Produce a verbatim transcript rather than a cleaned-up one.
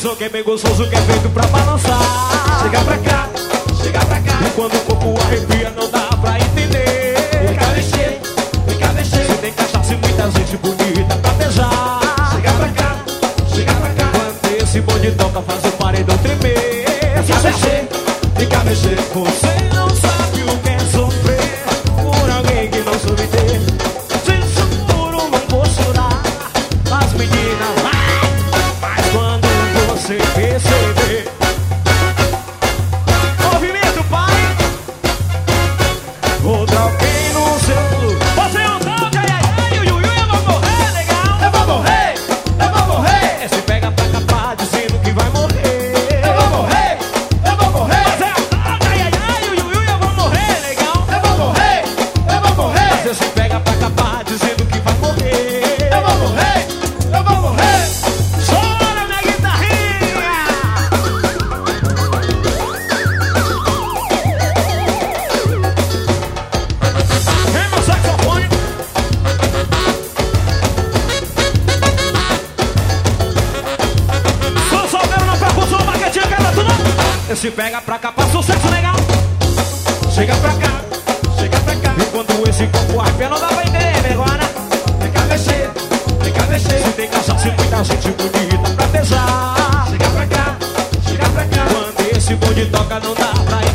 atenção, quem é bem gostoso, que é feito pra balançar. Chega pra cá, chega pra cá. E quando o corpo arrepia, não dá pra entender. Vem cá mexer, vem cá mexer. Se tem cachaça e muita gente bonita pra beijar. Chega pra cá, chega pra cá. Quando esse bonde toca, faz o paredão tremer. Vem cá mexer, vem cá mexer. Você não sabe o que é sofrer por alguém que não soube ter. Se seguro, não vou chorar. As meninas vai, mas quando você perceber. Movimento, pai. Vou dar alguém no seu. Você é um toque, ai, ai, ai, ui, ui, eu vou morrer, legal. Eu vou morrer, eu vou morrer. Esse pega pra capar dizendo que vai morrer. Eu vou morrer, eu vou morrer. Você é um toque, ai, ai, ai, ui, ui, eu vou morrer, legal. Eu vou morrer, eu vou morrer. Você se pega pra capar dizendo que vai morrer. Eu vou morrer, eu vou morrer. Chora minha guitarrinha. Vem meu saxofone. Sou solteiro na percussão, baquetinha, quebra tudo. Esse pega pra capar, sucesso legal. Chega pra cá, chega pra cá. E quando esse corpo arpia, não dá pra entender agora. Vem cá mexer, vem cá mexer. Se tem cachaça e muita gente bonita pra beijar. Chega pra cá, chega pra cá. Quando esse bonde toca, não dá pra